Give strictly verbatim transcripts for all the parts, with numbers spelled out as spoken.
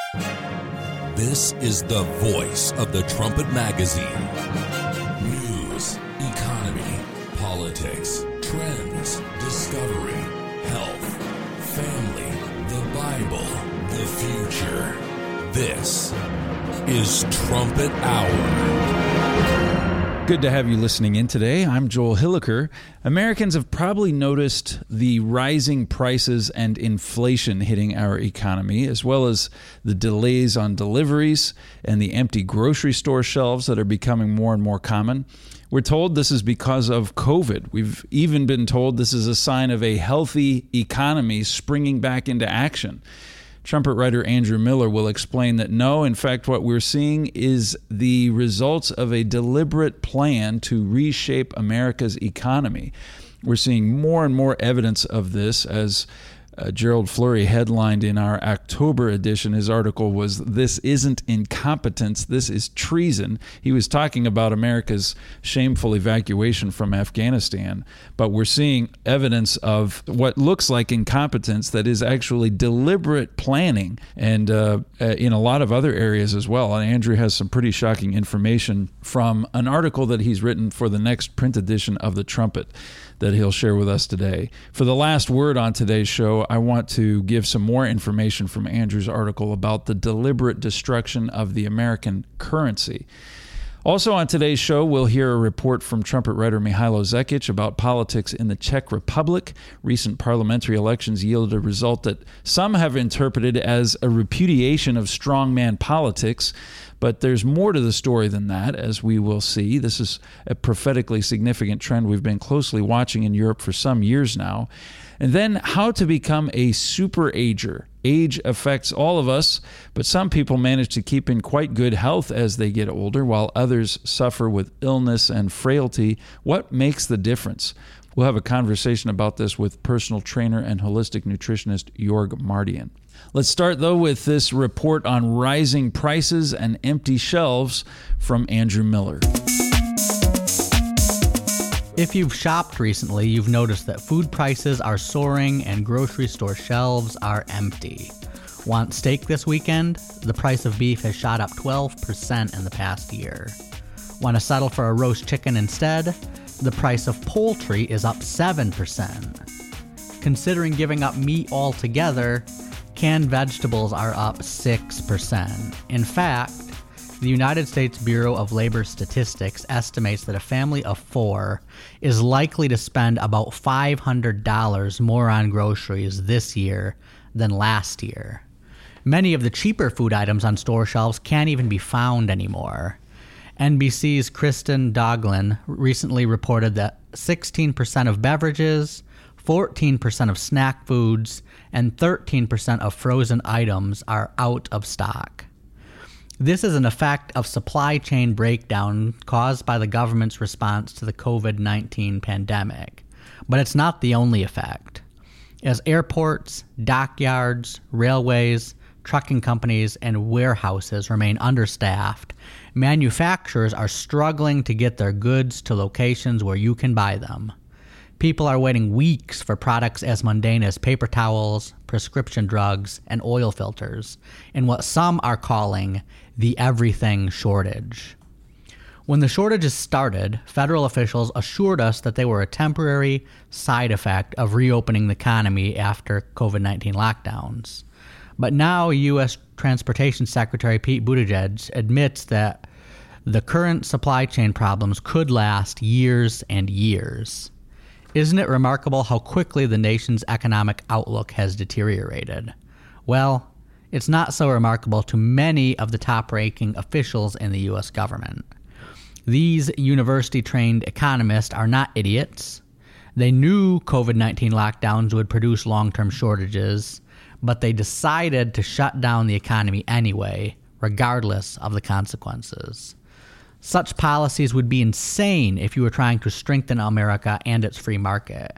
This is the voice of the Trumpet Magazine. News, economy, politics, trends, discovery, health, family, the Bible, the future. This is Trumpet Hour. Good to have you listening in today. I'm Joel Hilliker. Americans have probably noticed the rising prices and inflation hitting our economy, as well as the delays on deliveries and the empty grocery store shelves that are becoming more and more common. We're told this is because of COVID. We've even been told this is a sign of a healthy economy springing back into action. Trumpet writer Andrew Miller will explain that no, in fact, what we're seeing is the results of a deliberate plan to reshape America's economy. We're seeing more and more evidence of this as Uh, Gerald Flurry headlined in our October edition. His article was, "This isn't incompetence, this is treason." He was talking about America's shameful evacuation from Afghanistan, but we're seeing evidence of what looks like incompetence that is actually deliberate planning, and uh, in a lot of other areas as well. And Andrew has some pretty shocking information from an article that he's written for the next print edition of The Trumpet that he'll share with us today. For the last word on today's show, I want to give some more information from Andrew's article about the deliberate destruction of the American currency. Also on today's show, we'll hear a report from trumpet writer Mihailo Zekic about politics in the Czech Republic. Recent parliamentary elections yielded a result that some have interpreted as a repudiation of strongman politics, but there's more to the story than that, as we will see. This is a prophetically significant trend we've been closely watching in Europe for some years now. And then how to become a super ager. Age affects all of us, but some people manage to keep in quite good health as they get older, while others suffer with illness and frailty. What makes the difference? We'll have a conversation about this with personal trainer and holistic nutritionist Jorg Mardian. Let's start, though, with this report on rising prices and empty shelves from Andrew Miller. If you've shopped recently, you've noticed that food prices are soaring and grocery store shelves are empty. Want steak this weekend? The price of beef has shot up twelve percent in the past year. Want to settle for a roast chicken instead? The price of poultry is up seven percent. Considering giving up meat altogether, canned vegetables are up six percent. In fact, the United States Bureau of Labor Statistics estimates that a family of four is likely to spend about five hundred dollars more on groceries this year than last year. Many of the cheaper food items on store shelves can't even be found anymore. N B C's Kristen Doglin recently reported that sixteen percent of beverages, fourteen percent of snack foods, and thirteen percent of frozen items are out of stock. This is an effect of supply chain breakdown caused by the government's response to the covid nineteen pandemic. But it's not the only effect. As airports, dockyards, railways, trucking companies, and warehouses remain understaffed, manufacturers are struggling to get their goods to locations where you can buy them. People are waiting weeks for products as mundane as paper towels, prescription drugs, and oil filters, in what some are calling the everything shortage. When the shortages started, federal officials assured us that they were a temporary side effect of reopening the economy after covid nineteen lockdowns. But now U S Transportation Secretary Pete Buttigieg admits that the current supply chain problems could last years and years. Isn't it remarkable how quickly the nation's economic outlook has deteriorated? Well, it's not so remarkable to many of the top-ranking officials in the U S government. These university-trained economists are not idiots. They knew covid nineteen lockdowns would produce long-term shortages, but they decided to shut down the economy anyway, regardless of the consequences. Such policies would be insane if you were trying to strengthen America and its free market.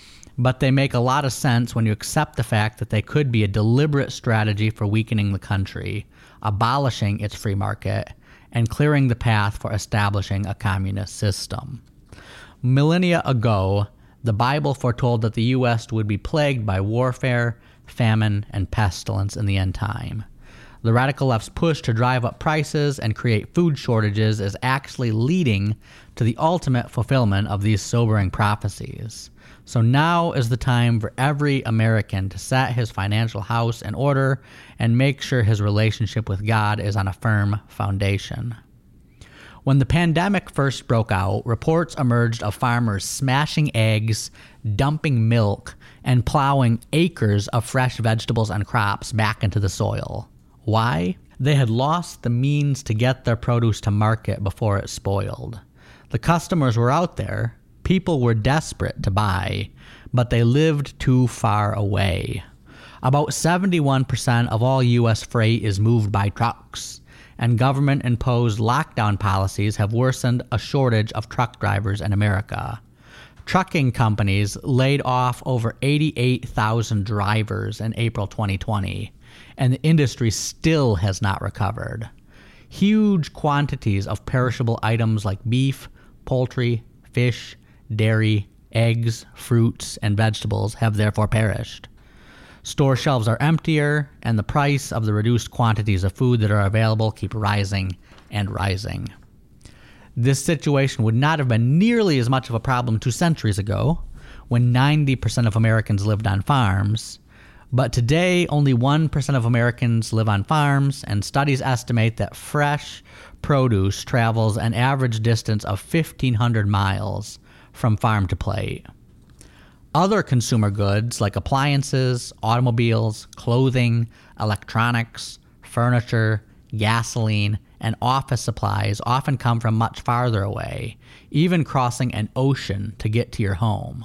But they make a lot of sense when you accept the fact that they could be a deliberate strategy for weakening the country, abolishing its free market, and clearing the path for establishing a communist system. Millennia ago, the Bible foretold that the U S would be plagued by warfare, famine, and pestilence in the end time. The radical left's push to drive up prices and create food shortages is actually leading to the ultimate fulfillment of these sobering prophecies. So now is the time for every American to set his financial house in order and make sure his relationship with God is on a firm foundation. When the pandemic first broke out, reports emerged of farmers smashing eggs, dumping milk, and plowing acres of fresh vegetables and crops back into the soil. Why? They had lost the means to get their produce to market before it spoiled. The customers were out there. People were desperate to buy, but they lived too far away. About seventy-one percent of all U S freight is moved by trucks, and government-imposed lockdown policies have worsened a shortage of truck drivers in America. Trucking companies laid off over eighty-eight thousand drivers in April twenty twenty, and the industry still has not recovered. Huge quantities of perishable items like beef, poultry, fish, dairy, eggs, fruits, and vegetables have therefore perished. Store shelves are emptier, and the price of the reduced quantities of food that are available keep rising and rising. This situation would not have been nearly as much of a problem two centuries ago, when ninety percent of Americans lived on farms, but today only one percent of Americans live on farms, and studies estimate that fresh produce travels an average distance of fifteen hundred miles from farm to plate. Other consumer goods like appliances, automobiles, clothing, electronics, furniture, gasoline, and office supplies often come from much farther away, even crossing an ocean to get to your home.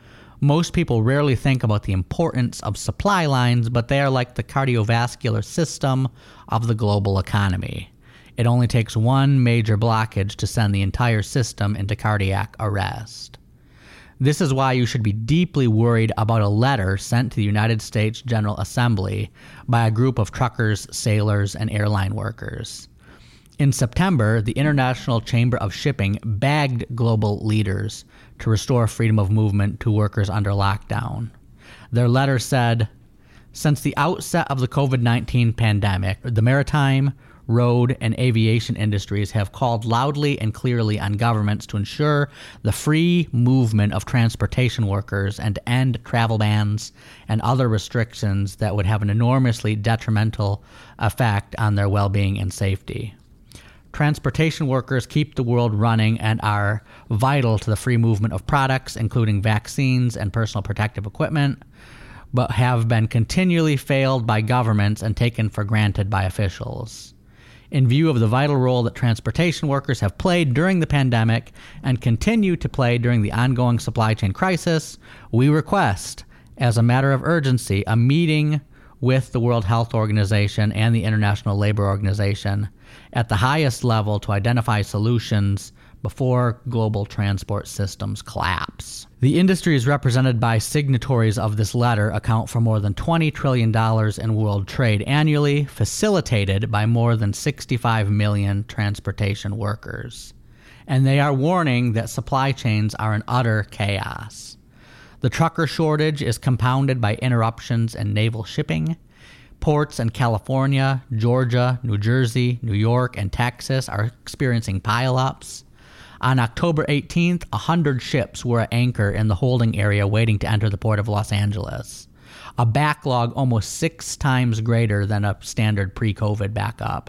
Most people rarely think about the importance of supply lines, but they are like the cardiovascular system of the global economy. It only takes one major blockage to send the entire system into cardiac arrest. This is why you should be deeply worried about a letter sent to the United States General Assembly by a group of truckers, sailors, and airline workers. In September, the International Chamber of Shipping begged global leaders to restore freedom of movement to workers under lockdown. Their letter said, "Since the outset of the covid nineteen pandemic, the maritime, road, and aviation industries have called loudly and clearly on governments to ensure the free movement of transportation workers and to end travel bans and other restrictions that would have an enormously detrimental effect on their well-being and safety. Transportation workers keep the world running and are vital to the free movement of products, including vaccines and personal protective equipment, but have been continually failed by governments and taken for granted by officials. In view of the vital role that transportation workers have played during the pandemic and continue to play during the ongoing supply chain crisis, we request, as a matter of urgency, a meeting with the World Health Organization and the International Labor Organization at the highest level to identify solutions before global transport systems collapse." The industries represented by signatories of this letter account for more than twenty trillion dollars in world trade annually, facilitated by more than sixty-five million transportation workers. And they are warning that supply chains are in utter chaos. The trucker shortage is compounded by interruptions in naval shipping. Ports in California, Georgia, New Jersey, New York, and Texas are experiencing pileups. On October eighteenth, one hundred ships were at anchor in the holding area waiting to enter the port of Los Angeles, a backlog almost six times greater than a standard pre-COVID backup.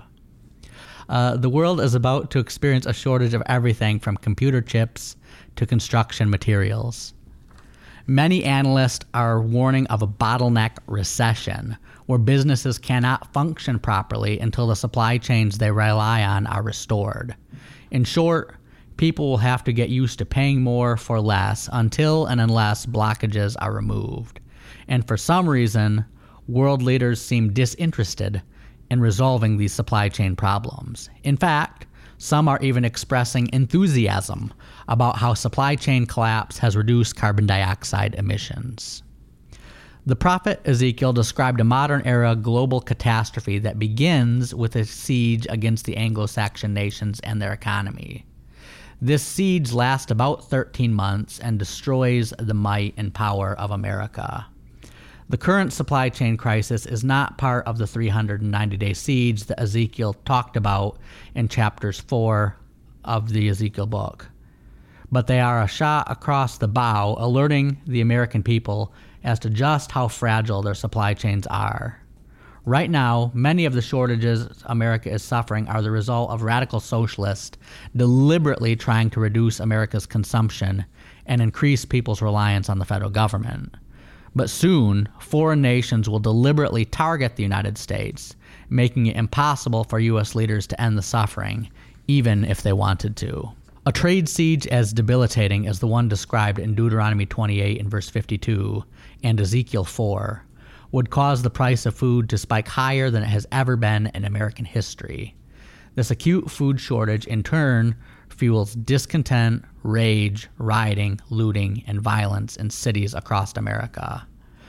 Uh, the world is about to experience a shortage of everything from computer chips to construction materials. Many analysts are warning of a bottleneck recession, where businesses cannot function properly until the supply chains they rely on are restored. In short, people will have to get used to paying more for less until and unless blockages are removed. And for some reason, world leaders seem disinterested in resolving these supply chain problems. In fact, some are even expressing enthusiasm about how supply chain collapse has reduced carbon dioxide emissions. The prophet Ezekiel described a modern-era global catastrophe that begins with a siege against the Anglo-Saxon nations and their economy. This siege lasts about thirteen months and destroys the might and power of America. The current supply chain crisis is not part of the three hundred ninety day siege that Ezekiel talked about in chapters four of the Ezekiel book. But they are a shot across the bow, alerting the American people as to just how fragile their supply chains are. Right now, many of the shortages America is suffering are the result of radical socialists deliberately trying to reduce America's consumption and increase people's reliance on the federal government. But soon, foreign nations will deliberately target the United States, making it impossible for U S leaders to end the suffering, even if they wanted to. A trade siege as debilitating as the one described in Deuteronomy twenty-eight and verse fifty-two and Ezekiel four would cause the price of food to spike higher than it has ever been in American history. This acute food shortage, in turn, fuels discontent, rage, rioting, looting, and violence in cities across America.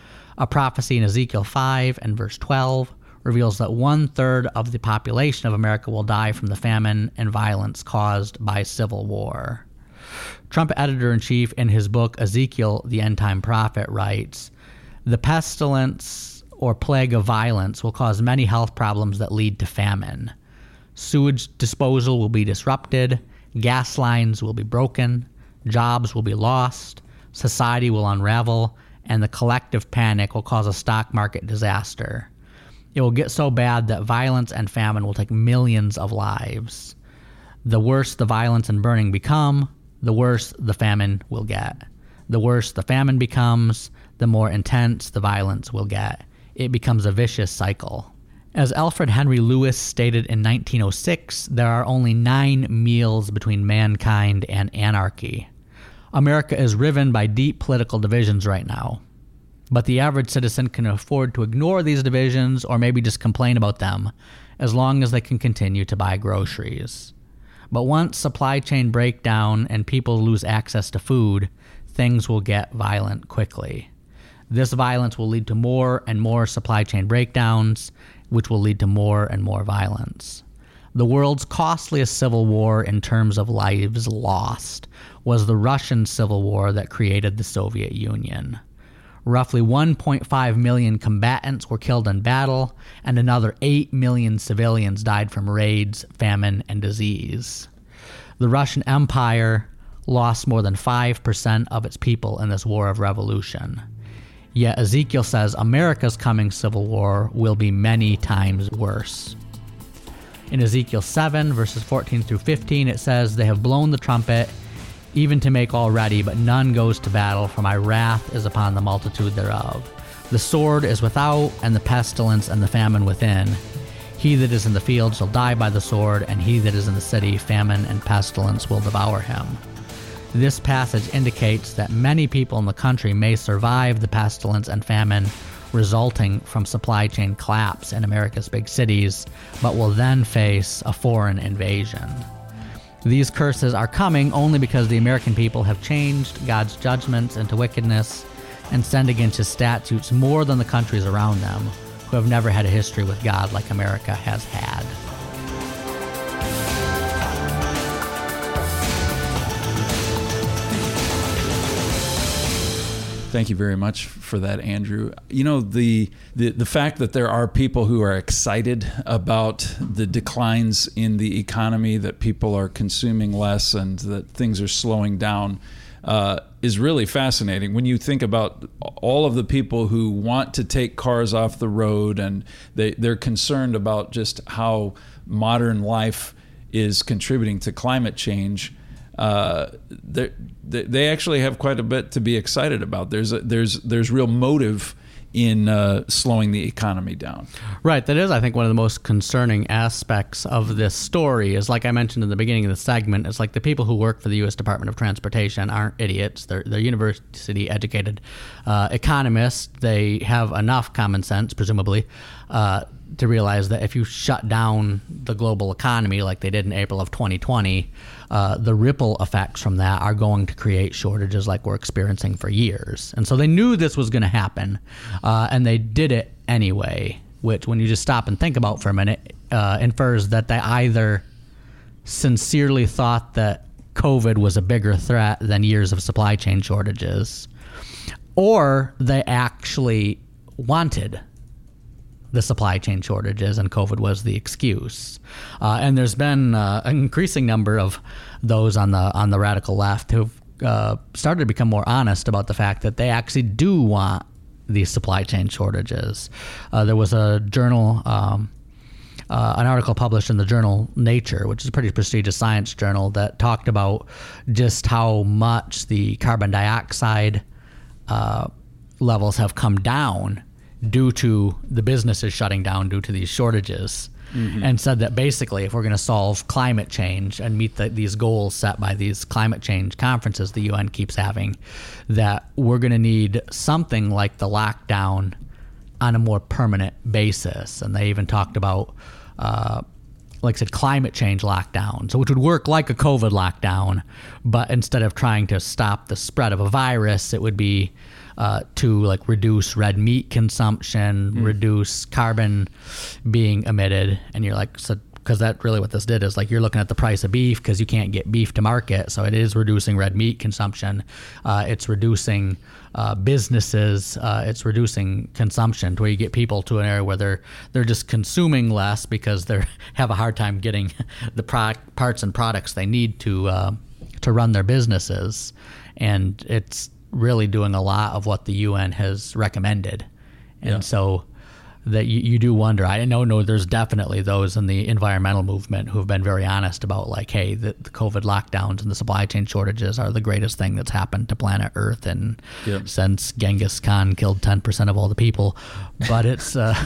A prophecy in Ezekiel five and verse twelve reveals that one-third of the population of America will die from the famine and violence caused by civil war. Trump editor-in-chief in his book Ezekiel, the End Time Prophet, writes, "The pestilence or plague of violence will cause many health problems that lead to famine. Sewage disposal will be disrupted, gas lines will be broken, jobs will be lost, society will unravel, and the collective panic will cause a stock market disaster. It will get so bad that violence and famine will take millions of lives. The worse the violence and burning become, the worse the famine will get. The worse the famine becomes, the more intense the violence will get. It becomes a vicious cycle." As Alfred Henry Lewis stated in nineteen oh six, there are only nine meals between mankind and anarchy. America is riven by deep political divisions right now. But the average citizen can afford to ignore these divisions or maybe just complain about them as long as they can continue to buy groceries. But once supply chain break down and people lose access to food, things will get violent quickly. This violence will lead to more and more supply chain breakdowns, which will lead to more and more violence. The world's costliest civil war in terms of lives lost was the Russian Civil War that created the Soviet Union. Roughly one point five million combatants were killed in battle, and another eight million civilians died from raids, famine, and disease. The Russian Empire lost more than five percent of its people in this war of revolution. Yet Ezekiel says America's coming civil war will be many times worse. In Ezekiel seven, verses fourteen through fifteen, it says, "They have blown the trumpet, even to make all ready, but none goes to battle, for my wrath is upon the multitude thereof. The sword is without, and the pestilence and the famine within. He that is in the field shall die by the sword, and he that is in the city, famine and pestilence will devour him." This passage indicates that many people in the country may survive the pestilence and famine resulting from supply chain collapse in America's big cities, but will then face a foreign invasion. These curses are coming only because the American people have changed God's judgments into wickedness and sinned against his statutes more than the countries around them, who have never had a history with God like America has had. Thank you very much for that, Andrew. You know, the, the the fact that there are people who are excited about the declines in the economy, that people are consuming less and that things are slowing down, uh, is really fascinating. When you think about all of the people who want to take cars off the road, and they, they're concerned about just how modern life is contributing to climate change, Uh, they they actually have quite a bit to be excited about. There's a, there's there's real motive in uh, slowing the economy down. Right. That is, I think, one of the most concerning aspects of this story. Is, like I mentioned in the beginning of the segment, it's like the people who work for the U S Department of Transportation aren't idiots. They're they're university-educated uh, economists. They have enough common sense, presumably, uh, to realize that if you shut down the global economy like they did in April of twenty twenty, uh, the ripple effects from that are going to create shortages like we're experiencing for years. And so they knew this was going to happen, uh, and they did it anyway, which, when you just stop and think about for a minute, uh, infers that they either sincerely thought that COVID was a bigger threat than years of supply chain shortages, or they actually wanted the supply chain shortages, and COVID was the excuse. Uh, and there's been uh, an increasing number of those on the on the radical left who've uh, started to become more honest about the fact that they actually do want these supply chain shortages. Uh, there was a journal, um, uh, an article published in the journal Nature, which is a pretty prestigious science journal, that talked about just how much the carbon dioxide uh, levels have come down due to the businesses shutting down due to these shortages, mm-hmm. and said that basically if we're going to solve climate change and meet the, these goals set by these climate change conferences the U N keeps having, that we're going to need something like the lockdown on a more permanent basis. And they even talked about, uh, like I said, climate change lockdown, so which would work like a COVID lockdown, but instead of trying to stop the spread of a virus, it would be Uh, to like reduce red meat consumption, mm. reduce carbon being emitted. And you're like, so because that really what this did is like you're looking at the price of beef because you can't get beef to market. So it is reducing red meat consumption. Uh, it's reducing uh, businesses. Uh, it's reducing consumption to where you get people to an area where they're they're just consuming less because they have a hard time getting the product, parts and products they need to uh, to run their businesses. And it's really doing a lot of what the U N has recommended. And yeah. so that you, you do wonder, I know, no, there's definitely those in the environmental movement who have been very honest about like, hey, the, the COVID lockdowns and the supply chain shortages are the greatest thing that's happened to planet Earth and yeah. since Genghis Khan killed ten percent of all the people. But it's, uh,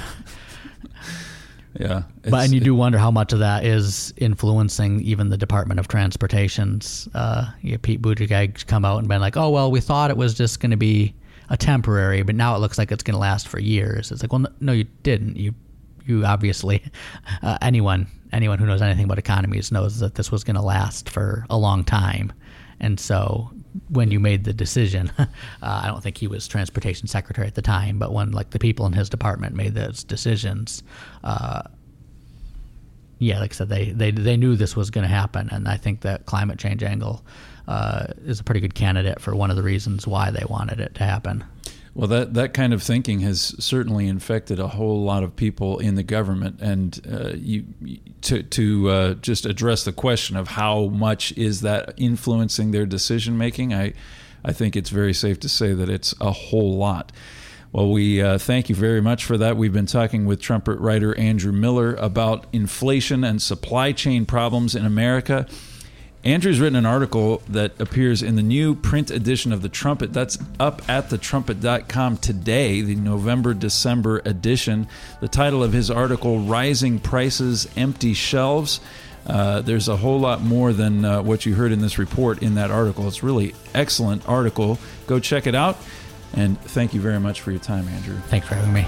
yeah, it's, but and you do wonder how much of that is influencing even the Department of Transportation's. Uh, you know, Pete Buttigieg come out and been like, "Oh well, we thought it was just going to be a temporary, but now it looks like it's going to last for years." It's like, well, no, no you didn't. You, you obviously, uh, anyone anyone who knows anything about economies knows that this was going to last for a long time. And so when you made the decision, uh, I don't think he was transportation secretary at the time, but when like the people in his department made those decisions, uh, yeah, like I said, they, they, they knew this was going to happen. And I think that climate change angle uh, is a pretty good candidate for one of the reasons why they wanted it to happen. Well, that, that kind of thinking has certainly infected a whole lot of people in the government. And uh, you, to, to uh, just address the question of how much is that influencing their decision making, I, I think it's very safe to say that it's a whole lot. Well, we uh, thank you very much for that. We've been talking with Trumpet writer Andrew Miller about inflation and supply chain problems in America. Andrew's written an article that appears in the new print edition of The Trumpet. That's up at the trumpet dot com today, the November-December edition. The title of his article, Rising Prices, Empty Shelves. Uh, there's a whole lot more than uh, what you heard in this report in that article. It's really excellent article. Go check it out. And thank you very much for your time, Andrew. Thanks for having me.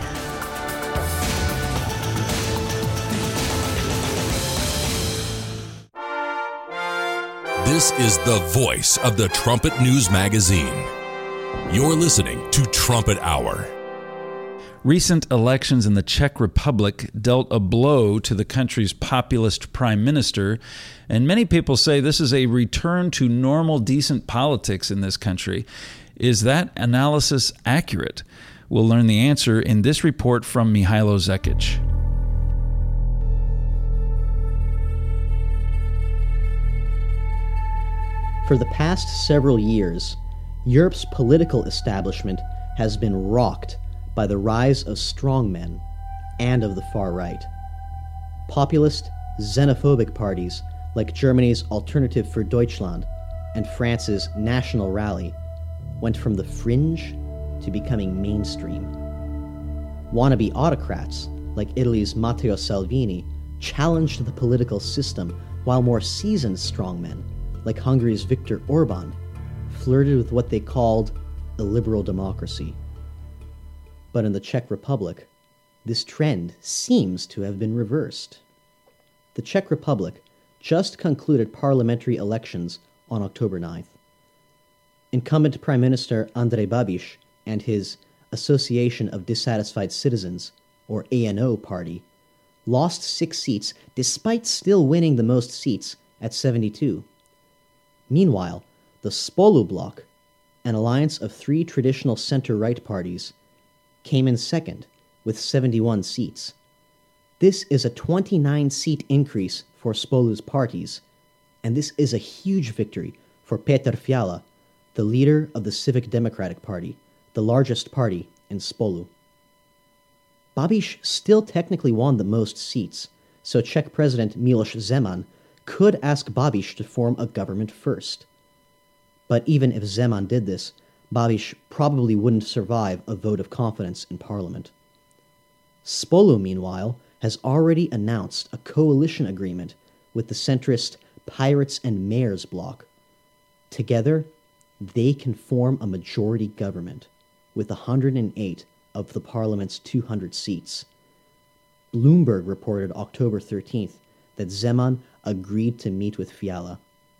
This is the voice of the Trumpet News Magazine. You're listening to Trumpet Hour. Recent elections in the Czech Republic dealt a blow to the country's populist prime minister, and many people say this is a return to normal, decent politics in this country. Is that analysis accurate? We'll learn the answer in this report from Mihailo Zekic. For the past several years, Europe's political establishment has been rocked by the rise of strongmen and of the far right. Populist, xenophobic parties like Germany's Alternative for Deutschland and France's National Rally went from the fringe to becoming mainstream. Wannabe autocrats like Italy's Matteo Salvini challenged the political system, while more seasoned strongmen like Hungary's Viktor Orban flirted with what they called a liberal democracy. But in the Czech Republic, this trend seems to have been reversed. The Czech Republic just concluded parliamentary elections on October ninth. Incumbent Prime Minister Andrej Babiš and his Association of Dissatisfied Citizens, or A N O party, lost six seats despite still winning the most seats at seventy-two. Meanwhile, the Spolu bloc, an alliance of three traditional center-right parties, came in second with seventy-one seats. This is a twenty-nine seat increase for Spolu's parties, and this is a huge victory for Peter Fiala, the leader of the Civic Democratic Party, the largest party in Spolu. Babiš still technically won the most seats, so Czech President Miloš Zeman could ask Babiš to form a government first. But even if Zeman did this, Babiš probably wouldn't survive a vote of confidence in parliament. Spolu, meanwhile, has already announced a coalition agreement with the centrist Pirates and Mayors bloc. Together, they can form a majority government with one hundred eight of the parliament's two hundred seats. Bloomberg reported October thirteenth that Zeman agreed to meet with Fiala.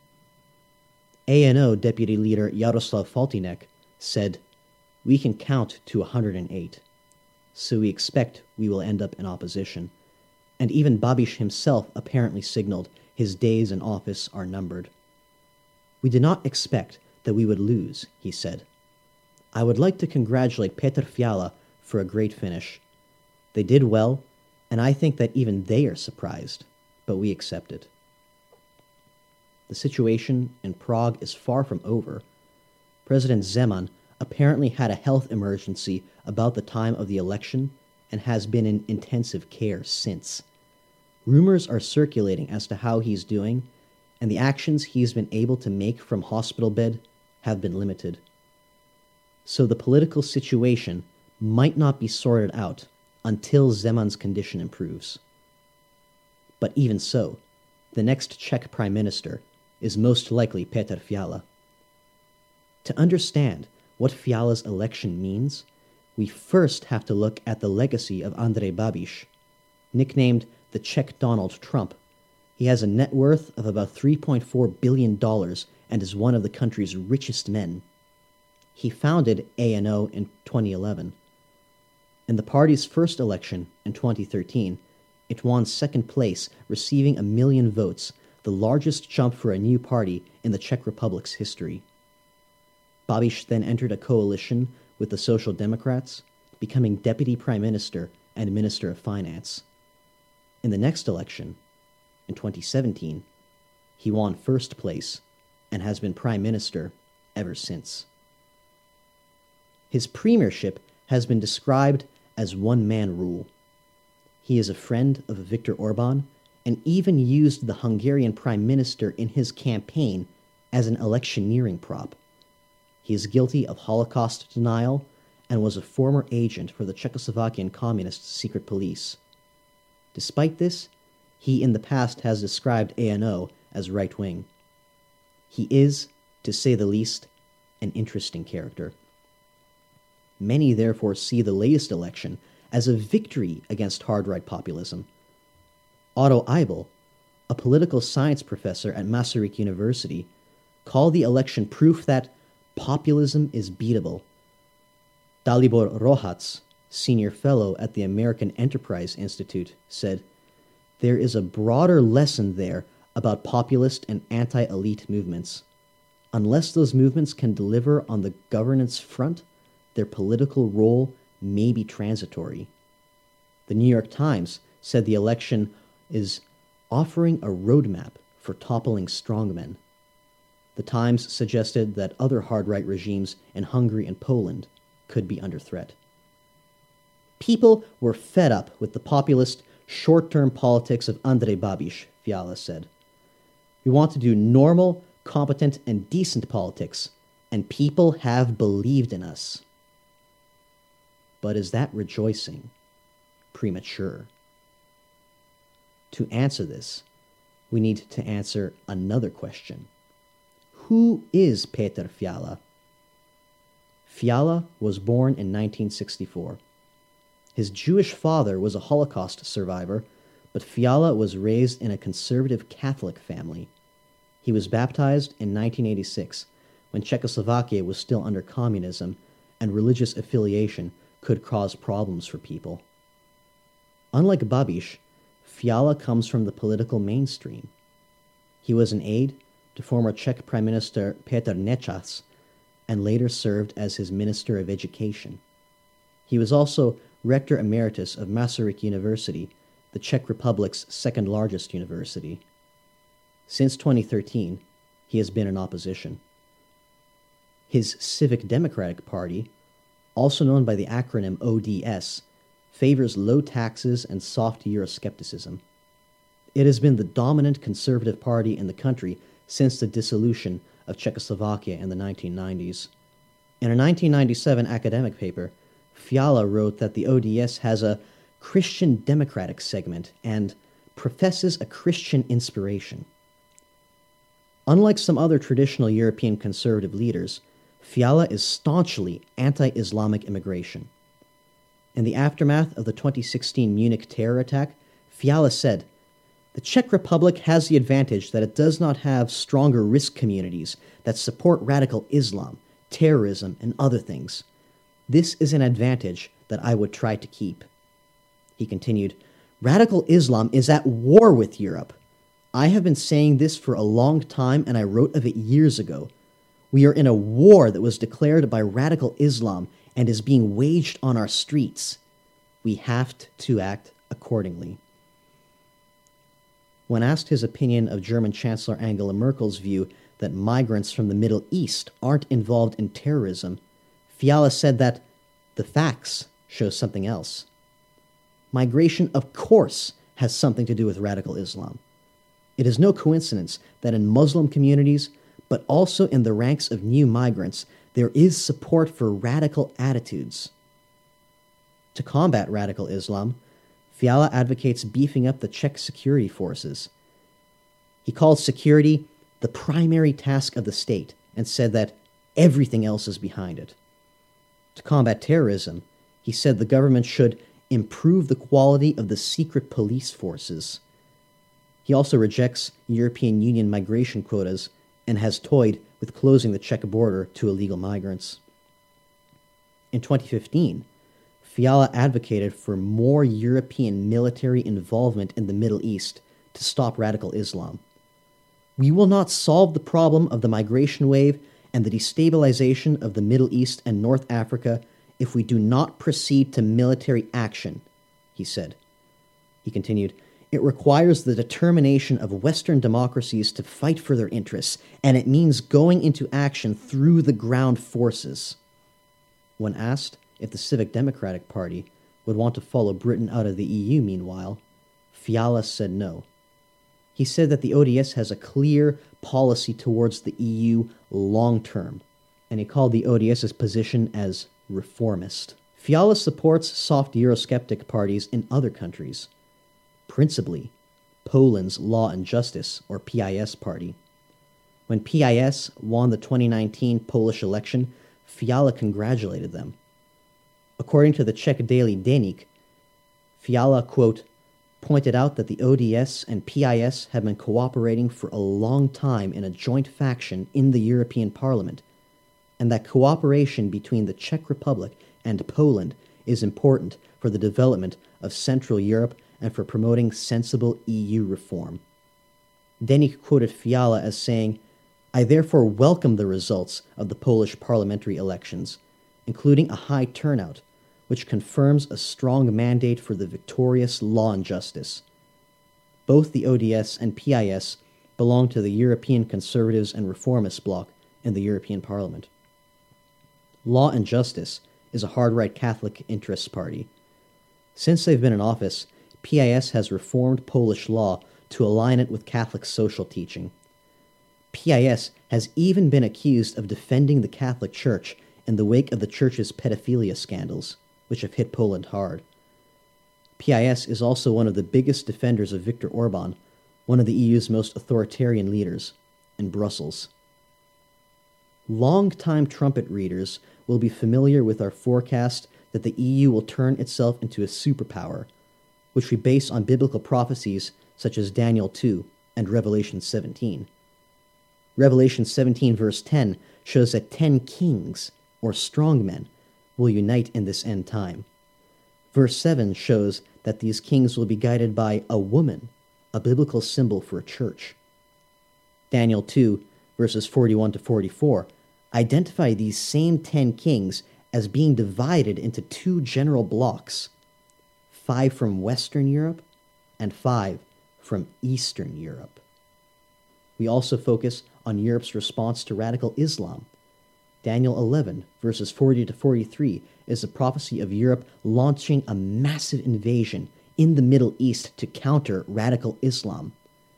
A N O Deputy Leader Jaroslav Faltýnek said, "We can count to one hundred eight, so we expect we will end up in opposition." And even Babiš himself apparently signaled his days in office are numbered. "We did not expect that we would lose," he said. "I would like to congratulate Peter Fiala for a great finish. They did well, and I think that even they are surprised, but we accept it." The situation in Prague is far from over. President Zeman apparently had a health emergency about the time of the election and has been in intensive care since. Rumors are circulating as to how he's doing, and the actions he's been able to make from hospital bed have been limited. So the political situation might not be sorted out until Zeman's condition improves. But even so, the next Czech prime minister is most likely Peter Fiala. To understand what Fiala's election means, we first have to look at the legacy of Andrej Babiš. Nicknamed the Czech Donald Trump, he has a net worth of about three point four billion dollars and is one of the country's richest men. He founded A N O in twenty eleven. In the party's first election in twenty thirteen, it won second place, receiving a million votes, the largest jump for a new party in the Czech Republic's history. Babiš then entered a coalition with the Social Democrats, becoming Deputy Prime Minister and Minister of Finance. In the next election, in twenty seventeen, he won first place and has been Prime Minister ever since. His premiership has been described as one-man rule. He is a friend of Viktor Orbán and even used the Hungarian Prime Minister in his campaign as an electioneering prop. He is guilty of Holocaust denial and was a former agent for the Czechoslovakian Communist secret police. Despite this, he in the past has described A N O as right-wing. He is, to say the least, an interesting character. Many therefore see the latest election as a victory against hard-right populism. Otto Eibel, a political science professor at Masaryk University, called the election proof that populism is beatable. Dalibor Rohac, senior fellow at the American Enterprise Institute, said, "There is a broader lesson there about populist and anti-elite movements. Unless those movements can deliver on the governance front, their political role may be transitory." The New York Times said the election is offering a roadmap for toppling strongmen. The Times suggested that other hard-right regimes in Hungary and Poland could be under threat. People were fed up with the populist, short-term politics of Andrej Babiš, Fiala said. "We want to do normal, competent, and decent politics, and people have believed in us." But is that rejoicing premature? To answer this, we need to answer another question. Who is Peter Fiala? Fiala was born in nineteen sixty-four. His Jewish father was a Holocaust survivor, but Fiala was raised in a conservative Catholic family. He was baptized in nineteen eighty-six, when Czechoslovakia was still under communism, and religious affiliation could cause problems for people. Unlike Babiš, Fiala comes from the political mainstream. He was an aide to former Czech Prime Minister Petr Nečas and later served as his Minister of Education. He was also Rector Emeritus of Masaryk University, the Czech Republic's second largest university. Since twenty thirteen, he has been in opposition. His Civic Democratic Party, also known by the acronym O D S, favors low taxes and soft Euroscepticism. It has been the dominant conservative party in the country since the dissolution of Czechoslovakia in the nineteen nineties. In a nineteen ninety-seven academic paper, Fiala wrote that the O D S has a Christian democratic segment and professes a Christian inspiration. Unlike some other traditional European conservative leaders, Fiala is staunchly anti-Islamic immigration. In the aftermath of the twenty sixteen Munich terror attack, Fiala said, "The Czech Republic has the advantage that it does not have stronger risk communities that support radical Islam, terrorism, and other things. This is an advantage that I would try to keep." He continued, "Radical Islam is at war with Europe. I have been saying this for a long time, and I wrote of it years ago. We are in a war that was declared by radical Islam and is being waged on our streets. We have to act accordingly." When asked his opinion of German Chancellor Angela Merkel's view that migrants from the Middle East aren't involved in terrorism, Fiala said that the facts show something else. Migration, of course, has something to do with radical Islam. It is no coincidence that in Muslim communities, but also in the ranks of new migrants, there is support for radical attitudes. To combat radical Islam, Fiala advocates beefing up the Czech security forces. He called security the primary task of the state and said that everything else is behind it. To combat terrorism, he said the government should improve the quality of the secret police forces. He also rejects European Union migration quotas and has toyed with closing the Czech border to illegal migrants. In twenty fifteen, Fiala advocated for more European military involvement in the Middle East to stop radical Islam. "We will not solve the problem of the migration wave and the destabilization of the Middle East and North Africa if we do not proceed to military action," he said. He continued, "It requires the determination of Western democracies to fight for their interests, and it means going into action through the ground forces." When asked if the Civic Democratic Party would want to follow Britain out of the E U meanwhile, Fiala said no. He said that the O D S has a clear policy towards the E U long-term, and he called the ODS's position as reformist. Fiala supports soft Eurosceptic parties in other countries, principally Poland's Law and Justice, or P I S party. When P I S won the twenty nineteen Polish election, Fiala congratulated them. According to the Czech daily Deník, Fiala, quote, pointed out that the O D S and P I S have been cooperating for a long time in a joint faction in the European Parliament, and that cooperation between the Czech Republic and Poland is important for the development of Central Europe and for promoting sensible E U reform. Deník quoted Fiala as saying, "I therefore welcome the results of the Polish parliamentary elections, including a high turnout, which confirms a strong mandate for the victorious Law and Justice." Both the O D S and P I S belong to the European Conservatives and Reformists bloc in the European Parliament. Law and Justice is a hard-right Catholic interests party. Since they've been in office, P I S has reformed Polish law to align it with Catholic social teaching. P I S has even been accused of defending the Catholic Church in the wake of the Church's pedophilia scandals, which have hit Poland hard. P I S is also one of the biggest defenders of Viktor Orban, one of the E U's most authoritarian leaders, in Brussels. Long-time trumpet readers will be familiar with our forecast that the E U will turn itself into a superpower, which we base on biblical prophecies such as Daniel two and Revelation seventeen. Revelation seventeen verse ten shows that ten kings, or strongmen, will unite in this end time. Verse seven shows that these kings will be guided by a woman, a biblical symbol for a church. Daniel two, verses forty-one to forty-four, identify these same ten kings as being divided into two general blocks, five from Western Europe and five from Eastern Europe. We also focus on Europe's response to radical Islam. Daniel eleven, verses forty to forty-three, is a prophecy of Europe launching a massive invasion in the Middle East to counter radical Islam.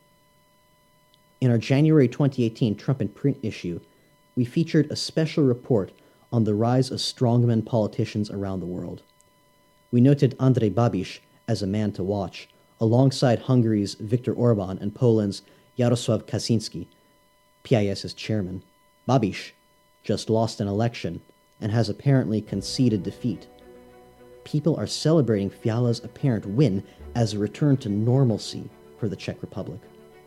In our January twenty eighteen Trump in Print issue, we featured a special report on the rise of strongman politicians around the world. We noted Andrej Babiš as a man to watch, alongside Hungary's Viktor Orban and Poland's Jarosław Kaczynski, PiS's chairman. Babiš just lost an election and has apparently conceded defeat. People are celebrating Fiala's apparent win as a return to normalcy for the Czech Republic.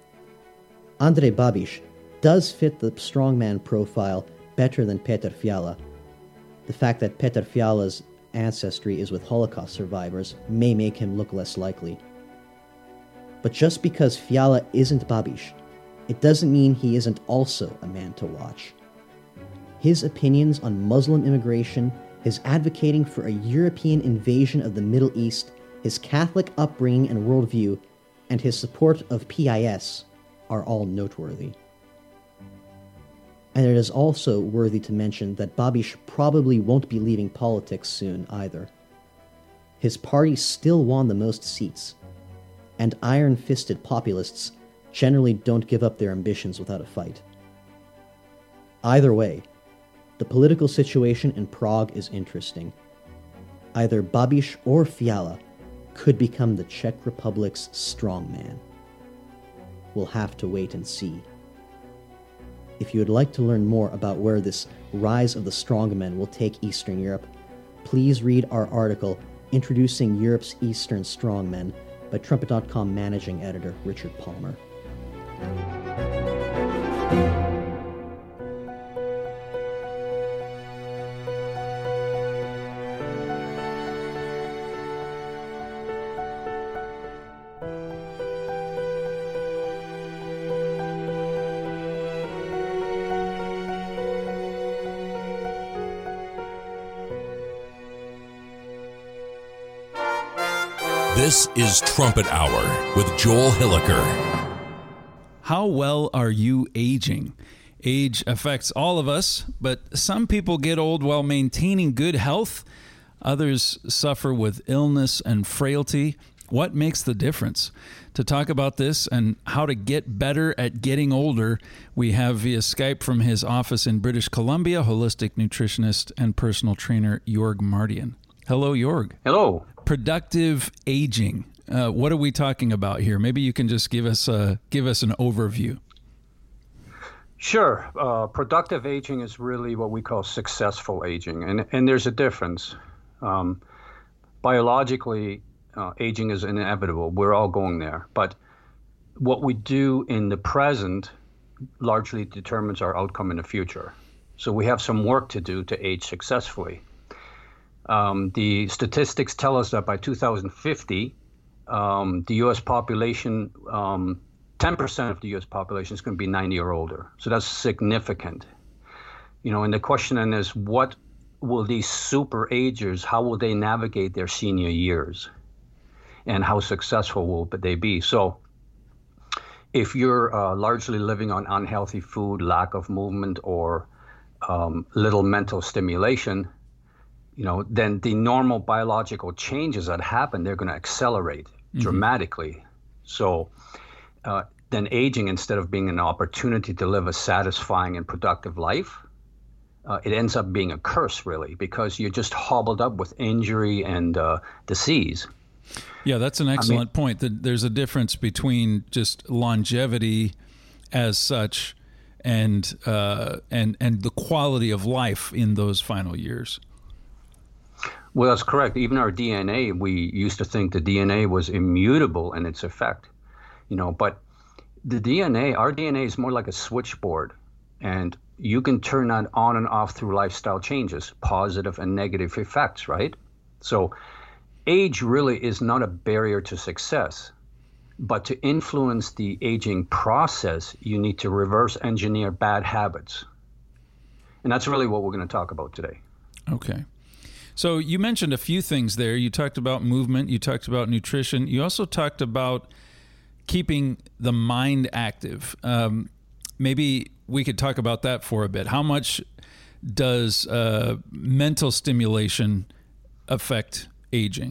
Andrej Babiš does fit the strongman profile better than Petr Fiala. The fact that Petr Fiala's ancestry is with Holocaust survivors may make him look less likely. But just because Fiala isn't Babiš, it doesn't mean he isn't also a man to watch. His opinions on Muslim immigration, his advocating for a European invasion of the Middle East, his Catholic upbringing and worldview, and his support of P I S are all noteworthy. And it is also worthy to mention that Babiš probably won't be leaving politics soon either. His party still won the most seats, and iron-fisted populists generally don't give up their ambitions without a fight. Either way, the political situation in Prague is interesting. Either Babiš or Fiala could become the Czech Republic's strongman. We'll have to wait and see. If you would like to learn more about where this rise of the strongmen will take Eastern Europe, please read our article Introducing Europe's Eastern Strongmen by Trumpet dot com managing editor Richard Palmer. This is Trumpet Hour with Joel Hilliker. How well are you aging? Age affects all of us, but some people get old while maintaining good health. Others suffer with illness and frailty. What makes the difference? To talk about this and how to get better at getting older, we have via Skype from his office in British Columbia, holistic nutritionist and personal trainer Jorg Mardian. Hello, Jorg. Hello. Productive aging. Uh, what are we talking about here? Maybe you can just give us a, give us an overview. Sure. Uh, productive aging is really what we call successful aging, and and there's a difference. Um, biologically, uh, aging is inevitable. We're all going there. But what we do in the present largely determines our outcome in the future. So we have some work to do to age successfully. Um, the statistics tell us that by two thousand fifty, um, the U S population, um, ten percent of the U S population is going to be ninety or older. So that's significant. You know, and the question then is, what will these super agers, how will they navigate their senior years? And how successful will they be? So if you're uh, largely living on unhealthy food, lack of movement, or um, little mental stimulation, you know, then the normal biological changes that happen, they're going to accelerate mm-hmm. dramatically. So uh, then aging, instead of being an opportunity to live a satisfying and productive life, uh, it ends up being a curse, really, because you're just hobbled up with injury and uh, disease. Yeah, that's an excellent I mean, point. There's a difference between just longevity as such and uh, and and the quality of life in those final years. Well, that's correct. Even our D N A, we used to think the D N A was immutable in its effect, you know, but the D N A, our D N A is more like a switchboard, and you can turn that on and off through lifestyle changes, positive and negative effects, right? So age really is not a barrier to success, but to influence the aging process, you need to reverse engineer bad habits. And that's really what we're going to talk about today. Okay. So you mentioned a few things there. You talked about movement. You talked about nutrition. You also talked about keeping the mind active. Um, maybe we could talk about that for a bit. How much does uh, mental stimulation affect aging?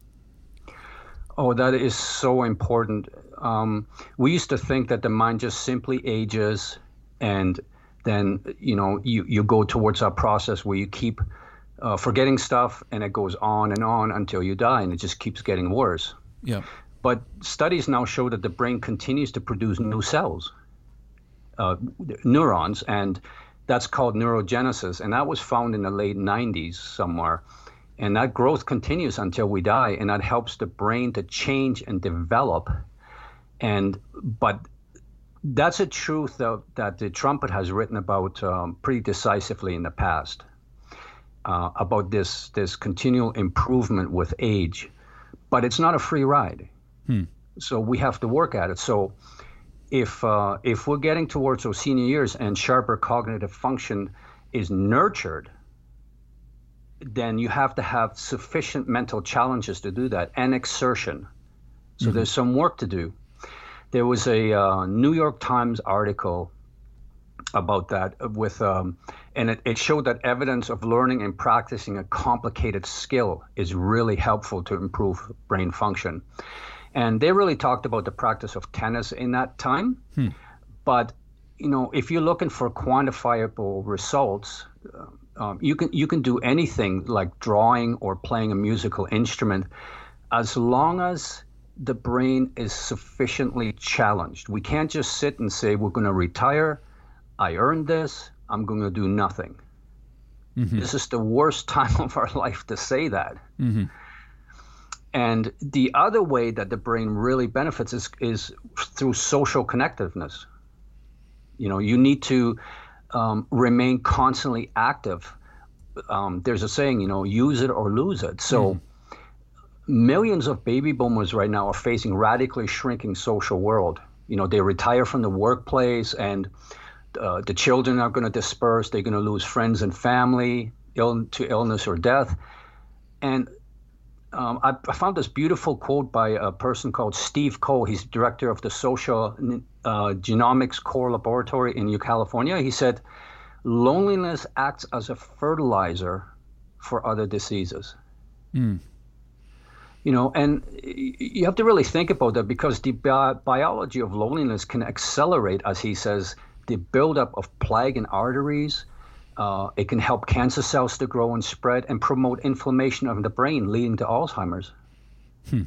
Oh, that is so important. Um, we used to think that the mind just simply ages, and then, you know, you, you go towards a process where you keep uh, forgetting stuff, and it goes on and on until you die, and it just keeps getting worse. Yeah. But studies now show that the brain continues to produce new cells, uh, neurons, and that's called neurogenesis, and that was found in the late nineties somewhere. And that growth continues until we die, and that helps the brain to change and develop. And but that's a truth that, that the trumpet has written about um, pretty decisively in the past, uh, about this this continual improvement with age. But it's not a free ride. Hmm. So we have to work at it. So if uh, if we're getting towards those senior years and sharper cognitive function is nurtured, then you have to have sufficient mental challenges to do that, and exertion. So mm-hmm. there's some work to do. There was a uh, New York Times article about that with, um, and it, it showed that evidence of learning and practicing a complicated skill is really helpful to improve brain function. And they really talked about the practice of tennis in that time. Hmm. But, you know, if you're looking for quantifiable results, uh, Um, you can you can do anything like drawing or playing a musical instrument, as long as the brain is sufficiently challenged. We can't just sit and say, we're going to retire, I earned this, I'm going to do nothing. Mm-hmm. This is the worst time of our life to say that. Mm-hmm. And the other way that the brain really benefits is, is through social connectiveness. You know, you need to Um, remain constantly active. Um, there's a saying, you know, use it or lose it. So mm. millions of baby boomers right now are facing radically shrinking social world. You know, they retire from the workplace, and uh, the children are going to disperse. They're going to lose friends and family, ill to illness or death. And um, I, I found this beautiful quote by a person called Steve Coe. He's director of the Social uh, Genomics Core Laboratory in California. He said, loneliness acts as a fertilizer for other diseases. Mm. You know, and you have to really think about that, because the bi- biology of loneliness can accelerate, as he says, the buildup of plaque in arteries. Uh, it can help cancer cells to grow and spread, and promote inflammation of the brain, leading to Alzheimer's. Hmm.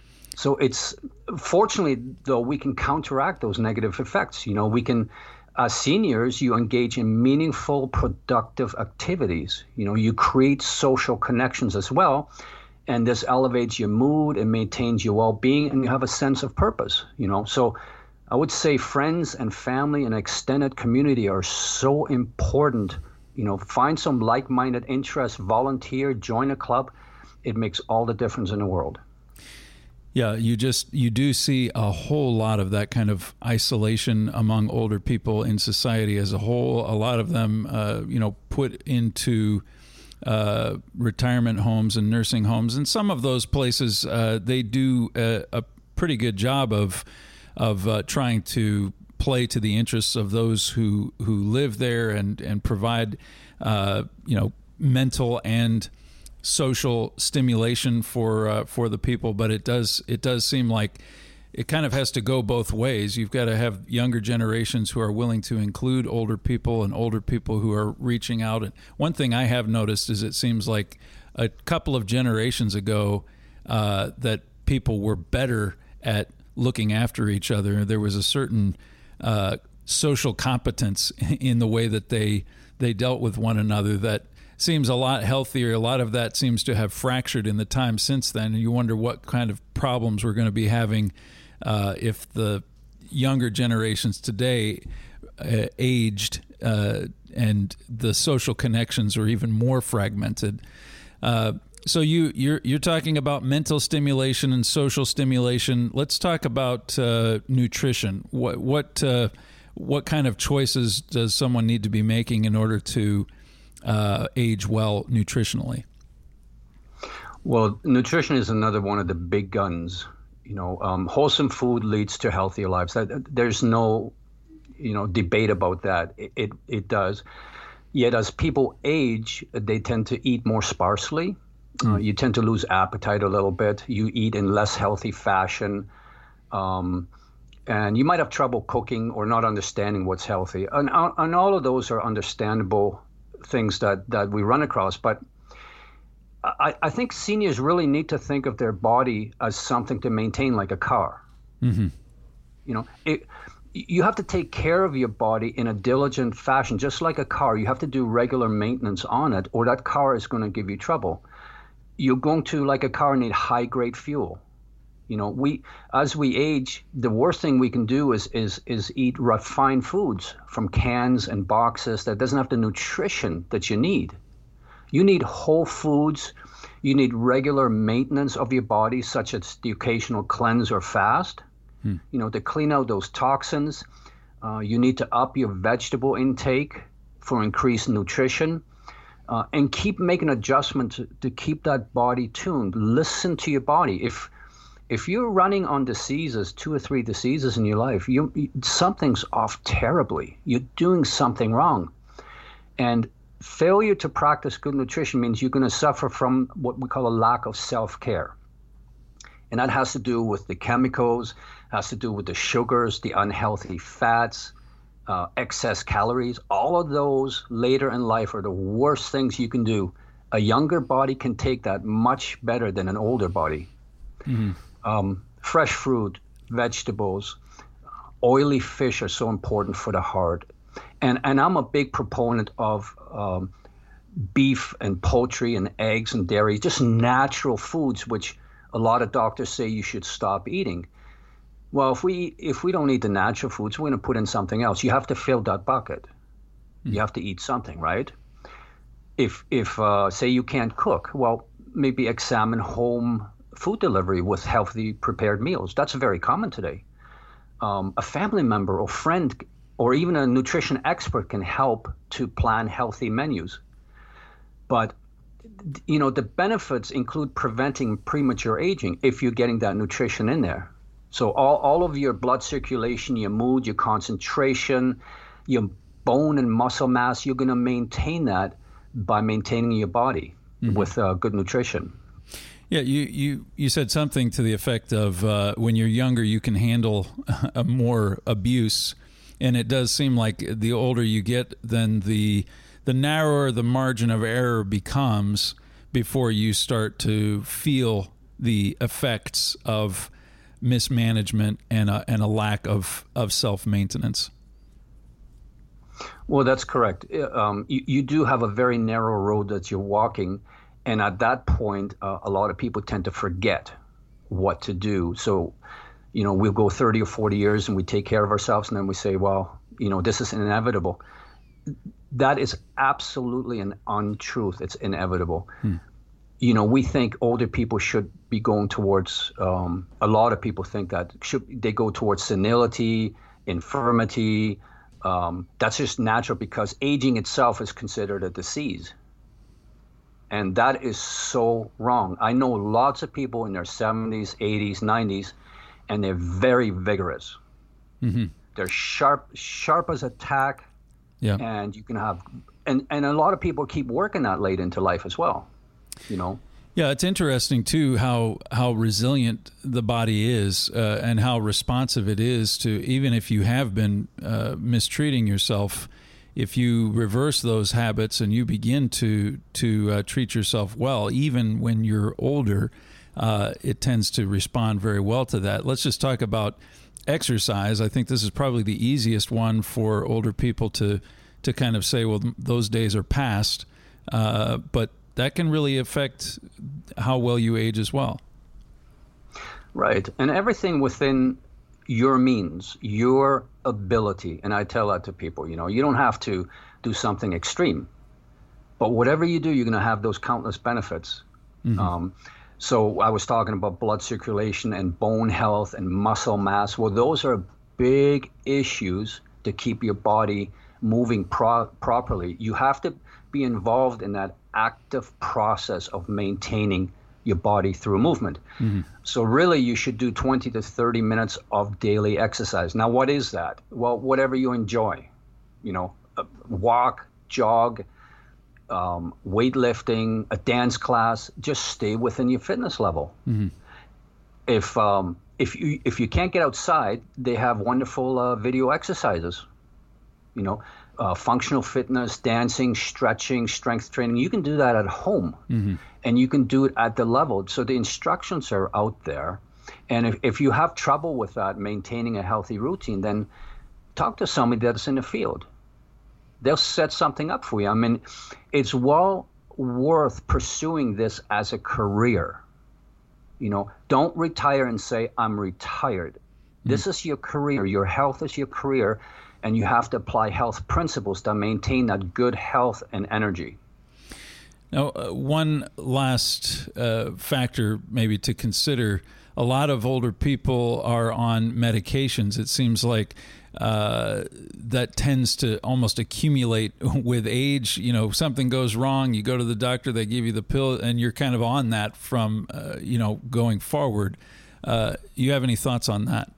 So it's, fortunately, though, we can counteract those negative effects. You know, we can, as seniors, you engage in meaningful, productive activities. You know, you create social connections as well, and this elevates your mood and maintains your well-being, and you have a sense of purpose. You know, so I would say friends and family and extended community are so important. You know, find some like-minded interests, volunteer, join a club. It makes all the difference in the world. Yeah, you just, you do see a whole lot of that kind of isolation among older people in society as a whole. A lot of them, uh, you know, put into uh, retirement homes and nursing homes. And some of those places, uh, they do a, a pretty good job of, of uh, trying to play to the interests of those who, who live there, and, and provide, uh, you know, mental and social stimulation for uh, for the people. But it does it does seem like it kind of has to go both ways. You've got to have younger generations who are willing to include older people, and older people who are reaching out. And one thing I have noticed is it seems like a couple of generations ago uh, that people were better at looking after each other. There was a certain uh, social competence in the way that they they dealt with one another that seems a lot healthier. A lot of that seems to have fractured in the time since then. And you wonder what kind of problems we're going to be having uh, if the younger generations today uh, aged uh, and the social connections are even more fragmented. Uh, so you, you're you're talking about mental stimulation and social stimulation. Let's talk about uh, nutrition. What what uh, what kind of choices does someone need to be making in order to Uh, age well nutritionally? Well, nutrition is another one of the big guns. You know, um, wholesome food leads to healthier lives. That, there's no, you know, debate about that. It, it it does. Yet as people age, they tend to eat more sparsely. Mm. Uh, you tend to lose appetite a little bit. You eat in less healthy fashion. Um, and you might have trouble cooking or not understanding what's healthy. And, and all of those are understandable things that, that we run across. But I, I think seniors really need to think of their body as something to maintain, like a car. Mm-hmm. You know, it, you have to take care of your body in a diligent fashion, just like a car. You have to do regular maintenance on it, or that car is going to give you trouble. You're going to, like a car, need high-grade fuel. You know, we as we age, the worst thing we can do is is is eat refined foods from cans and boxes that doesn't have the nutrition that you need. You need whole foods. You need regular maintenance of your body, such as the occasional cleanse or fast. Hmm. You know, to clean out those toxins. Uh, you need to up your vegetable intake for increased nutrition. Uh, and keep making adjustments to, to keep that body tuned. Listen to your body. If if you're running on diseases, two or three diseases in your life, you, you something's off terribly. You're doing something wrong. And failure to practice good nutrition means you're going to suffer from what we call a lack of self-care. And that has to do with the chemicals, has to do with the sugars, the unhealthy fats, uh, excess calories. All of those later in life are the worst things you can do. A younger body can take that much better than an older body. Mm-hmm. Um, fresh fruit, vegetables, oily fish are so important for the heart. And and I'm a big proponent of um, beef and poultry and eggs and dairy, just natural foods, which a lot of doctors say you should stop eating. Well, if we if we don't eat the natural foods, we're going to put in something else. You have to fill that bucket. Mm. You have to eat something, right? If if uh, say you can't cook, well, maybe examine home food delivery with healthy prepared meals. That's very common today. Um, a family member or friend or even a nutrition expert can help to plan healthy menus. But, you know, the benefits include preventing premature aging if you're getting that nutrition in there. So all, all of your blood circulation, your mood, your concentration, your bone and muscle mass, you're going to maintain that by maintaining your body mm-hmm. with uh, good nutrition. Yeah, you, you, you said something to the effect of uh, when you're younger, you can handle a more abuse. And it does seem like the older you get, then the the narrower the margin of error becomes before you start to feel the effects of mismanagement and a, and a lack of, of self-maintenance. Well, that's correct. Um, you, you do have a very narrow road that you're walking. And at that point, uh, a lot of people tend to forget what to do. So, you know, we'll go thirty or forty years and we take care of ourselves. And then we say, well, you know, this is inevitable. That is absolutely an untruth. It's inevitable. Hmm. You know, we think older people should be going towards, um, a lot of people think that should they go towards senility, infirmity. Um, that's just natural because aging itself is considered a disease. And that is so wrong. I know lots of people in their seventies, eighties, nineties, and they're very vigorous. Mm-hmm. They're sharp, sharp as a tack. Yeah. And you can have, and, and a lot of people keep working that late into life as well, you know? Yeah, it's interesting, too, how how resilient the body is uh, and how responsive it is to, even if you have been uh, mistreating yourself, if you reverse those habits and you begin to to uh, treat yourself well, even when you're older, uh, it tends to respond very well to that. Let's just talk about exercise. I think this is probably the easiest one for older people to to kind of say, well, those days are past, uh, but that can really affect how well you age as well. Right, and everything within your means, your ability. And I tell that to people, you know, you don't have to do something extreme, but whatever you do, you're going to have those countless benefits. Mm-hmm. Um, so I was talking about blood circulation and bone health and muscle mass. Well, those are big issues to keep your body moving pro- properly. You have to be involved in that active process of maintaining your body through movement. Mm-hmm. So really, you should do twenty to thirty minutes of daily exercise. Now, what is that? Well, whatever you enjoy, you know, walk, jog, um, weightlifting, a dance class, just stay within your fitness level. Mm-hmm. If um, if you if you can't get outside, they have wonderful uh, video exercises. You know, uh, functional fitness, dancing, stretching, strength training. You can do that at home, mm-hmm. and you can do it at the level. So the instructions are out there. And if, if you have trouble with that, maintaining a healthy routine, then talk to somebody that's in the field. They'll set something up for you. I mean, it's well worth pursuing this as a career. You know, don't retire and say, I'm retired. Mm-hmm. This is your career. Your health is your career. And you have to apply health principles to maintain that good health and energy. Now, uh, one last uh, factor maybe to consider. A lot of older people are on medications. It seems like uh, that tends to almost accumulate with age. You know, something goes wrong, you go to the doctor, they give you the pill, and you're kind of on that from, uh, you know, going forward. Uh, you have any thoughts on that?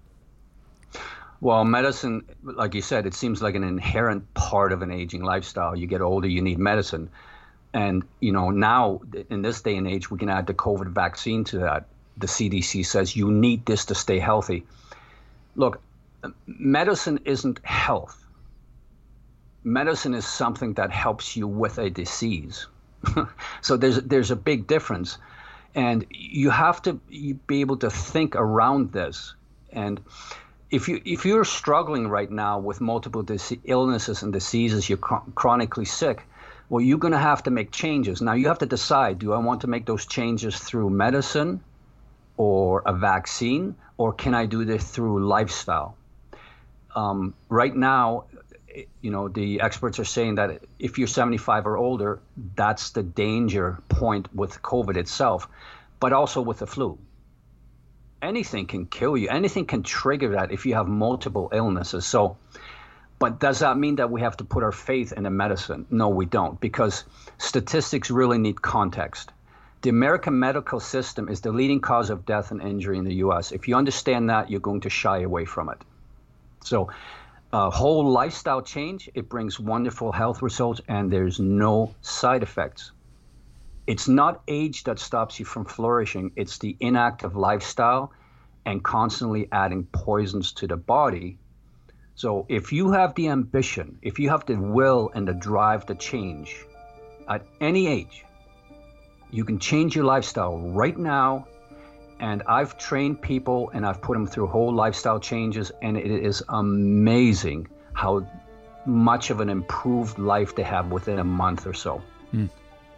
Well, medicine, like you said, it seems like an inherent part of an aging lifestyle. You get older, you need medicine. And, you know, now in this day and age, we can add the COVID vaccine to that. The C D C says you need this to stay healthy. Look, medicine isn't health. Medicine is something that helps you with a disease. So there's there's a big difference. And you have to be able to think around this. And If you if you're struggling right now with multiple dis- illnesses and diseases, you're chron- chronically sick, well, you're going to have to make changes. Now, you have to decide, do I want to make those changes through medicine or a vaccine, or can I do this through lifestyle? Um, right now, you know, the experts are saying that if you're seventy-five or older, that's the danger point with COVID itself, but also with the flu. Anything can kill you. Anything can trigger that if you have multiple illnesses. So, but does that mean that we have to put our faith in the medicine? No, we don't, because statistics really need context. The American medical system is the leading cause of death and injury in the U S. If you understand that, you're going to shy away from it. So, a whole lifestyle change, it brings wonderful health results, and there's no side effects. It's not age that stops you from flourishing. It's the inactive lifestyle and constantly adding poisons to the body. So if you have the ambition, if you have the will and the drive to change at any age, you can change your lifestyle right now. And I've trained people and I've put them through whole lifestyle changes, and it is amazing how much of an improved life they have within a month or so. Mm.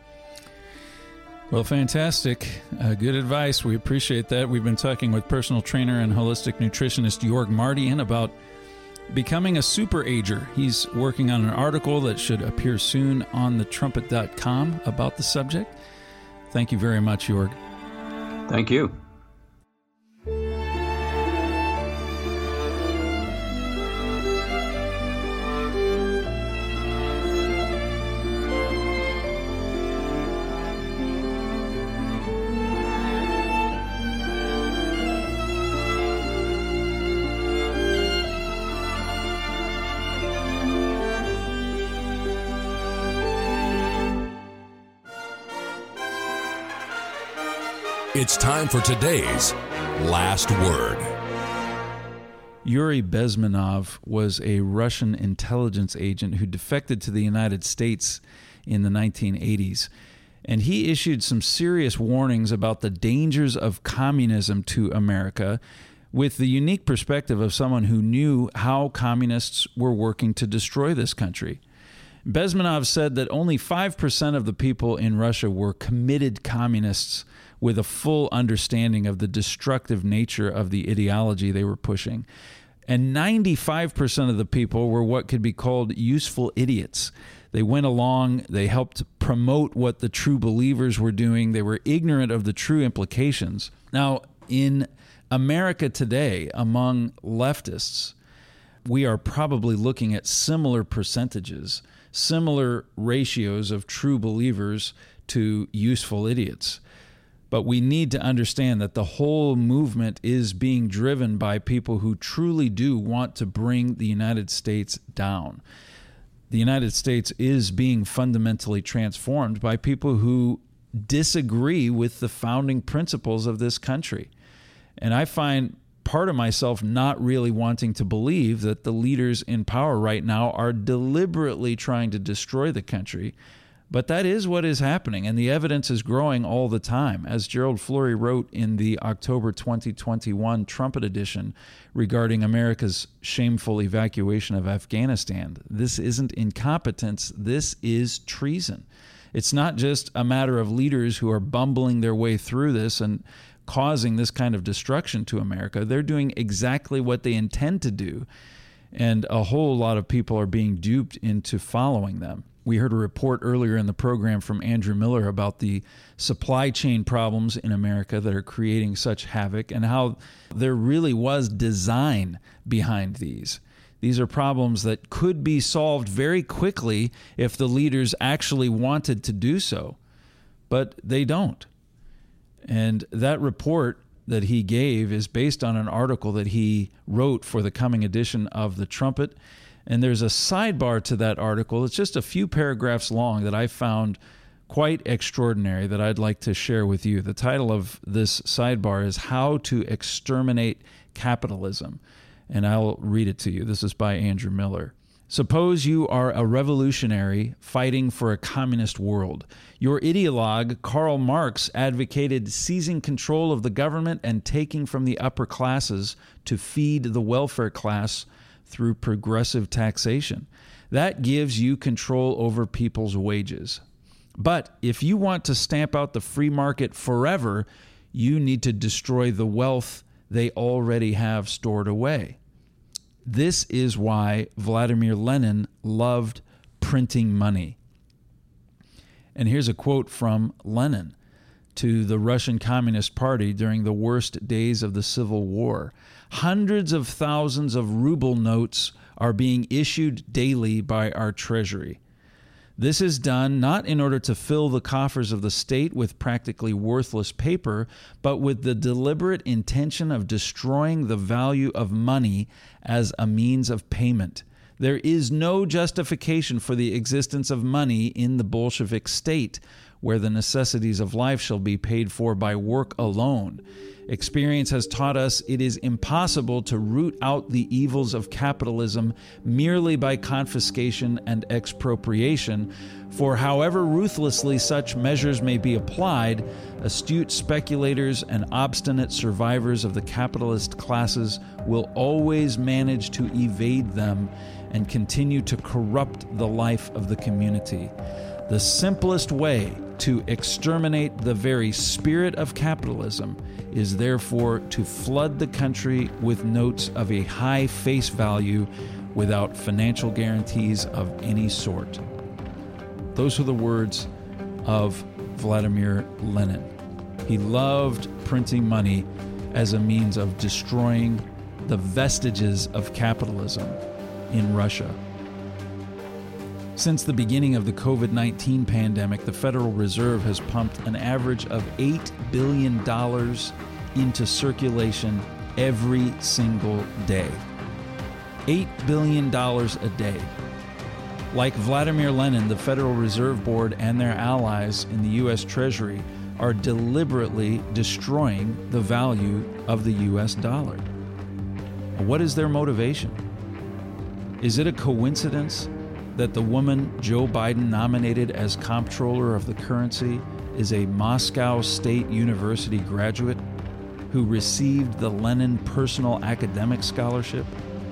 Well, fantastic. Uh, good advice. We appreciate that. We've been talking with personal trainer and holistic nutritionist Jörg Mardian about becoming a super ager. He's working on an article that should appear soon on the trumpet dot com about the subject. Thank you very much, Jörg. Thank you. It's time for today's Last Word. Yuri Bezmenov was a Russian intelligence agent who defected to the United States in the nineteen eighties. And he issued some serious warnings about the dangers of communism to America, with the unique perspective of someone who knew how communists were working to destroy this country. Bezmenov said that only five percent of the people in Russia were committed communists with a full understanding of the destructive nature of the ideology they were pushing. And ninety-five percent of the people were what could be called useful idiots. They went along, they helped promote what the true believers were doing, they were ignorant of the true implications. Now, in America today, among leftists, we are probably looking at similar percentages, similar ratios of true believers to useful idiots. But we need to understand that the whole movement is being driven by people who truly do want to bring the United States down. The United States is being fundamentally transformed by people who disagree with the founding principles of this country. And I find part of myself not really wanting to believe that the leaders in power right now are deliberately trying to destroy the country. But that is what is happening, and the evidence is growing all the time. As Gerald Flurry wrote in the October twenty twenty-one Trumpet edition regarding America's shameful evacuation of Afghanistan, this isn't incompetence, this is treason. It's not just a matter of leaders who are bumbling their way through this and causing this kind of destruction to America. They're doing exactly what they intend to do, and a whole lot of people are being duped into following them. We heard a report earlier in the program from Andrew Miller about the supply chain problems in America that are creating such havoc and how there really was design behind these. These are problems that could be solved very quickly if the leaders actually wanted to do so, but they don't. And that report that he gave is based on an article that he wrote for the coming edition of the Trumpet. And there's a sidebar to that article. It's just a few paragraphs long that I found quite extraordinary that I'd like to share with you. The title of this sidebar is How to Exterminate Capitalism. And I'll read it to you. This is by Andrew Miller. Suppose you are a revolutionary fighting for a communist world. Your ideologue, Karl Marx, advocated seizing control of the government and taking from the upper classes to feed the welfare class through progressive taxation. That gives you control over people's wages. But if you want to stamp out the free market forever, you need to destroy the wealth they already have stored away. This is why Vladimir Lenin loved printing money. And here's a quote from Lenin to the Russian Communist Party during the worst days of the Civil War. Hundreds of thousands of ruble notes are being issued daily by our treasury. This is done not in order to fill the coffers of the state with practically worthless paper, but with the deliberate intention of destroying the value of money as a means of payment. There is no justification for the existence of money in the Bolshevik state, where the necessities of life shall be paid for by work alone. Experience has taught us it is impossible to root out the evils of capitalism merely by confiscation and expropriation, for however ruthlessly such measures may be applied, astute speculators and obstinate survivors of the capitalist classes will always manage to evade them and continue to corrupt the life of the community. The simplest way to exterminate the very spirit of capitalism is therefore to flood the country with notes of a high face value without financial guarantees of any sort. Those are the words of Vladimir Lenin. He loved printing money as a means of destroying the vestiges of capitalism in Russia. Since the beginning of the covid nineteen pandemic, the Federal Reserve has pumped an average of eight billion dollars into circulation every single day. eight billion dollars a day. Like Vladimir Lenin, the Federal Reserve Board and their allies in the U S Treasury are deliberately destroying the value of the U S dollar. What is their motivation? Is it a coincidence that the woman Joe Biden nominated as comptroller of the currency is a Moscow State University graduate who received the Lenin Personal Academic Scholarship?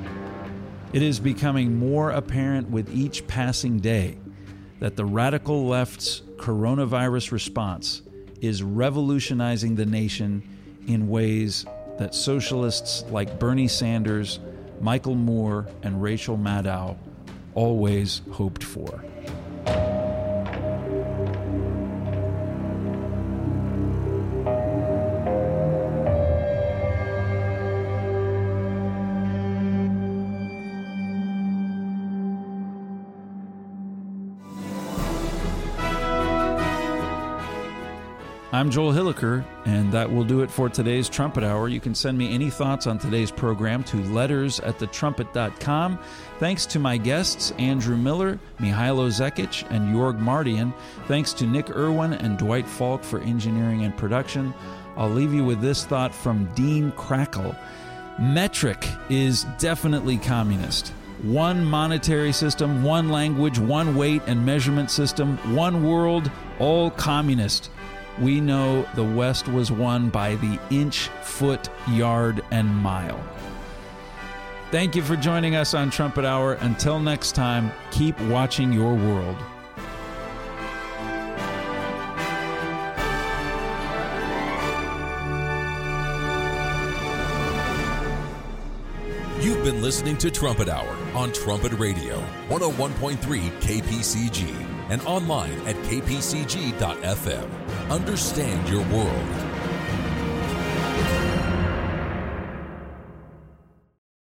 It is becoming more apparent with each passing day that the radical left's coronavirus response is revolutionizing the nation in ways that socialists like Bernie Sanders, Michael Moore, and Rachel Maddow always hoped for. I'm Joel Hilliker, and that will do it for today's Trumpet Hour. You can send me any thoughts on today's program to letters at the trumpet dot com. Thanks to my guests, Andrew Miller, Mihailo Zekic, and Jorg Mardian. Thanks to Nick Irwin and Dwight Falk for engineering and production. I'll leave you with this thought from Dean Crackle. Metric is definitely communist. One monetary system, one language, one weight and measurement system, one world, all communist. We know the West was won by the inch, foot, yard, and mile. Thank you for joining us on Trumpet Hour. Until next time, keep watching your world. You've been listening to Trumpet Hour on Trumpet Radio, one oh one point three K P C G, and online at k p c g dot f m. Understand your world.